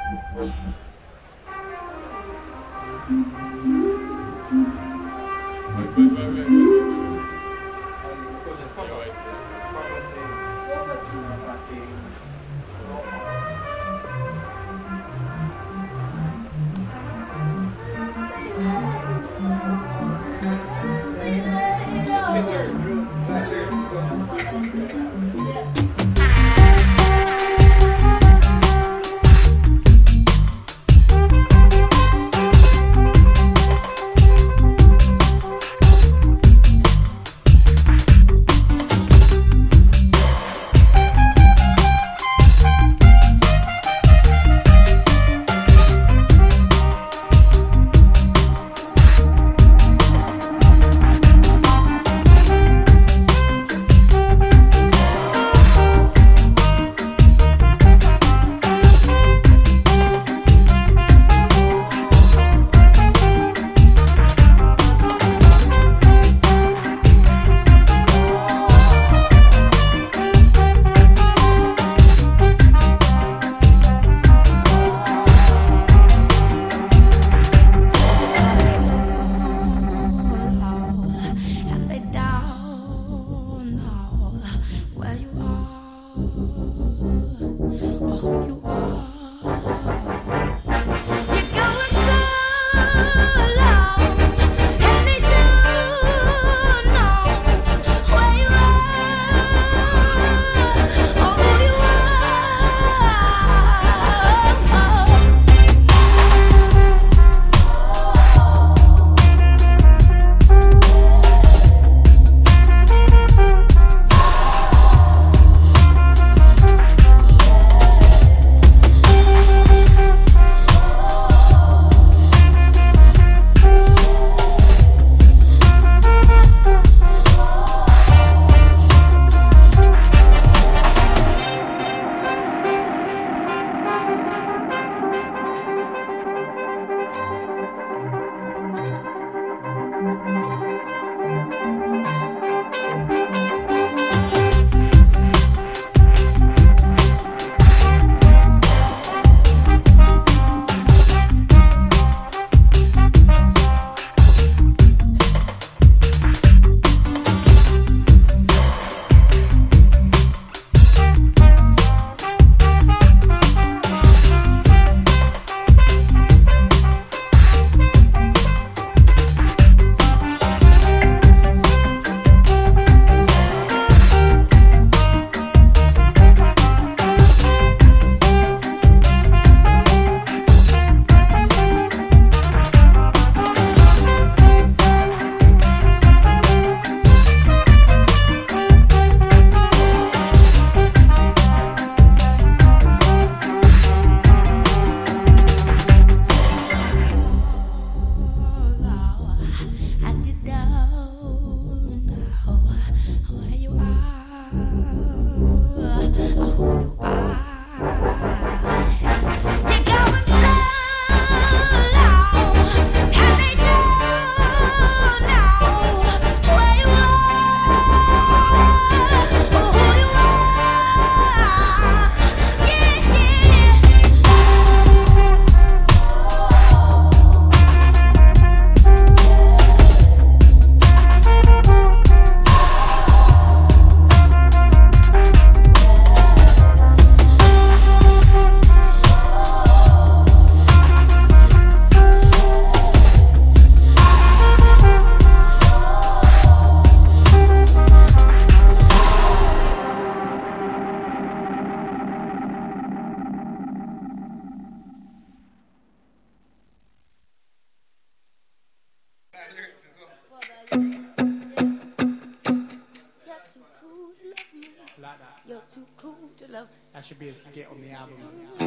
That should be a skit on the album.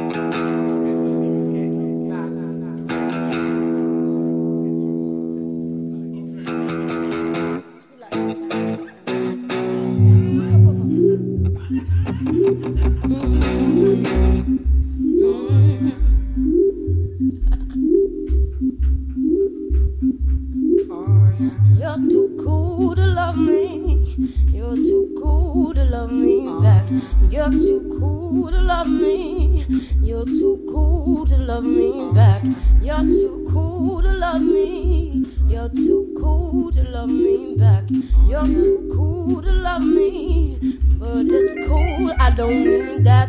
You're too cool to love me. You're too cool to love me back. You're too cool to love me. You're too cool to love me back. You're too cool to love me. You're too cool to love me back. You're too cool to love me. But it's cool. I don't need that.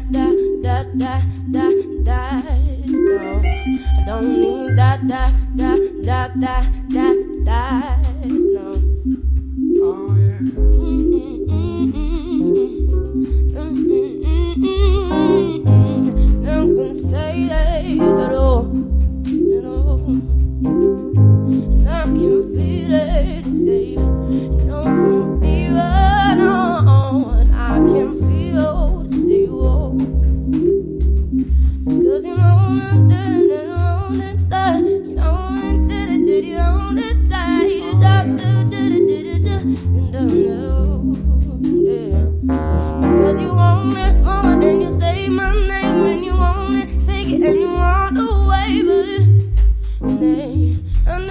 No, I don't need that. No. Oh yeah. Not gonna say that at all, you know. And I can feel it, say, no, I'm feeling on. I can feel it, say, whoa. Cause you know that, you know that, you own it, side, because you want it, mama, and you say my name, and you want it, take it, and you want away, but I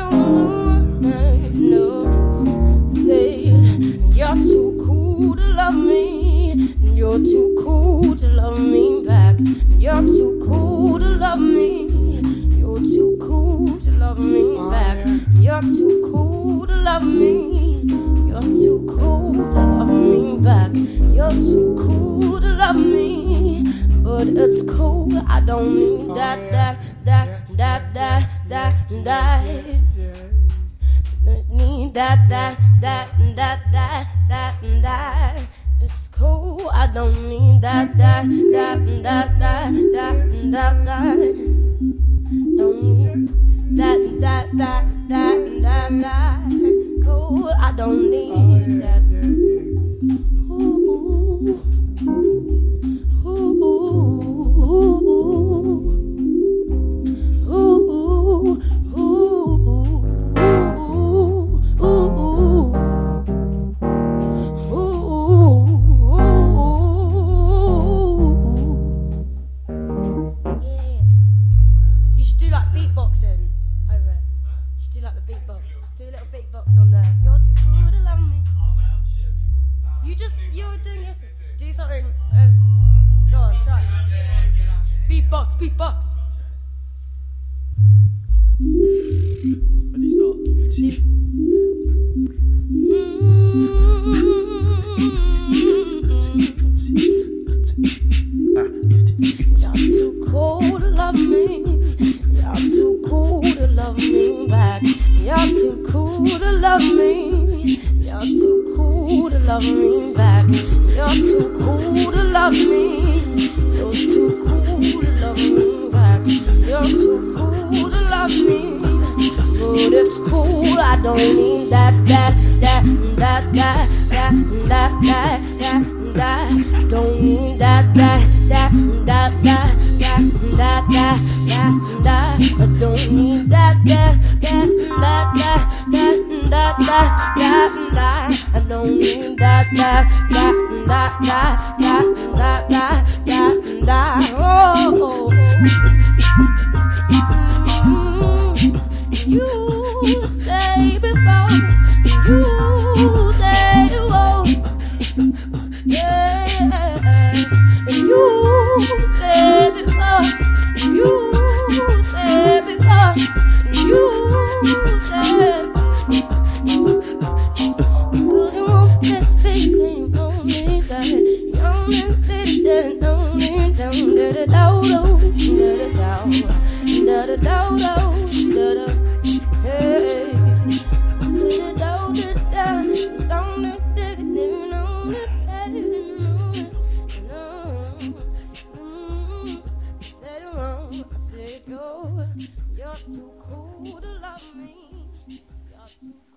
know, say you're too cool to love me, you're too cool to love me back, you're too cool to love me, you're too cool to love me back, you're too cool to love me, you're too cool to love me back, you're too cool to love me, but it's cool, I don't need that. Need that. It's cool. I don't need that. Don't need that. Cool. I don't need that. Ooh. Beatboxing over it. You should do like the beatbox. Do a little beatbox on there. You're too cool to love me. You're doing this. Do something. Go on, try. Beatbox. Where do you start? You're too cool to love me. You're too cool to love me back. You're too cool to love me. You're too cool to love me back. You're too cool to love me. You're too cool to love me back. You're too cool to love me. But it's cool. I don't need that. Don't need that. I don't need that. I don't need that. Oh. You say before, you say whoa, yeah. And you say before, you say before, you say. Because you want that baby, you want me that, you want me that, don't need down, hey, you're too cool to love me. You're too